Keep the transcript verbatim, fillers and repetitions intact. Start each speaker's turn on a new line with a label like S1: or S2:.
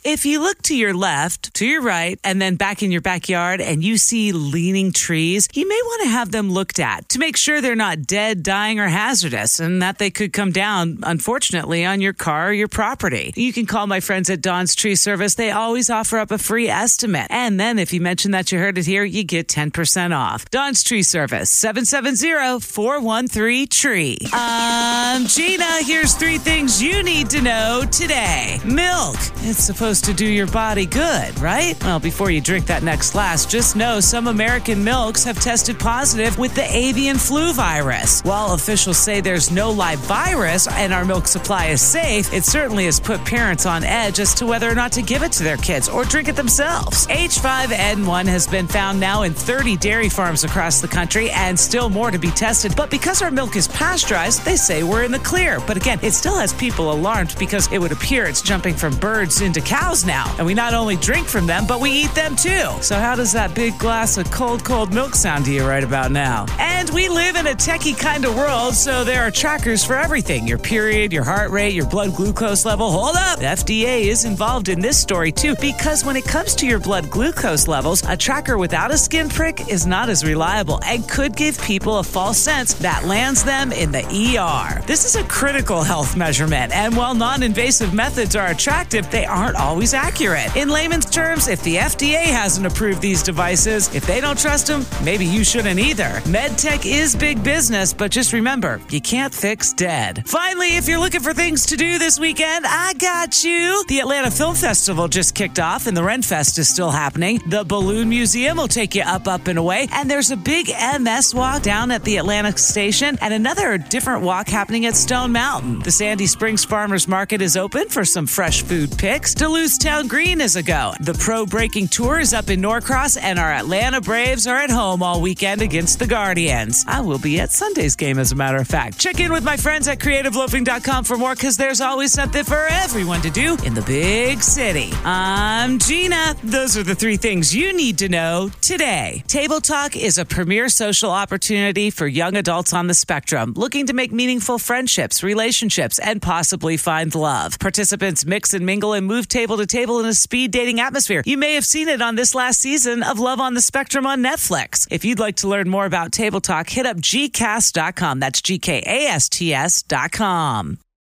S1: If you look to your left, to your right, and then back in your backyard and you see leaning trees, you may want to have them looked at to make sure they're not dead, dying, or hazardous, and that they could come down, unfortunately, on your car or your property. You can call my friends at Dawn's Tree Service. They always offer up a free estimate. And then if you mention that you heard it here, you get ten percent off. Dawn's Tree Service, seven seven zero, four one three, T R E E. I'm Gina. Here's three things you need to know today. Milk. It's supposed to do your body good, right? Well, before you drink that next glass, just know some American milks have tested positive with the avian flu virus. While officials say there's no live virus and our milk supply is safe, it certainly has put parents on edge as to whether or not to give it to their kids or drink it themselves. H five N one has been found now in thirty dairy farms across the country and still more to be tested. But because our milk is pasteurized, they say we're in the clear. But again, it still has people alarmed because it would appear it's jumping from birds into cows now. And we not only drink from them, but we eat them too. So how does that big glass of cold, cold milk sound to you right about now? And we live in a techie kind of world, so there are trackers for everything. Your period, your heart rate, your blood glucose level. Hold up! The F D A is involved in this story too, because when it comes to your blood glucose levels, a tracker without a skin prick is not as reliable and could give people a false sense that lands them in the E R. This is a critical health measurement, and while non-invasive methods are attractive, they aren't always accurate. In layman's terms, if the F D A hasn't approved these devices, if they don't trust them, maybe you shouldn't either. MedTech is big business, but just remember, you can't fix dead. Finally, if you're looking for things to do this weekend, I got you. The Atlanta Film Festival just kicked off, and the Renfest is still happening. The Balloon Museum will take you up, up, and away, and there's a big M S walk down at the Atlanta station, and another different walk happening at Stone Mountain. The Sandy Springs Farmers Market is open for some fresh food picks. Duluth Town Green is a go. The Pro Breaking Tour is up in Norcross, and our Atlanta Braves are at home all weekend against the Guardians. I will be at Sunday's game, as a matter of fact. Check in with my friends at creative loafing dot com for more, because there's always something for everyone to do in the big city. I'm Gina. Those are the three things you need to know today. Table Talk is a premier social opportunity for young adults on the spectrum looking to make meaningful friendships, relationships, and possibly find love. Participants mix and mingle and move table to table in a speed dating atmosphere. You may have seen it on this last season of Love on the Spectrum on Netflix. If you'd like to learn more about Table Talk, hit up G cast dot com. That's G K A S T S dot com.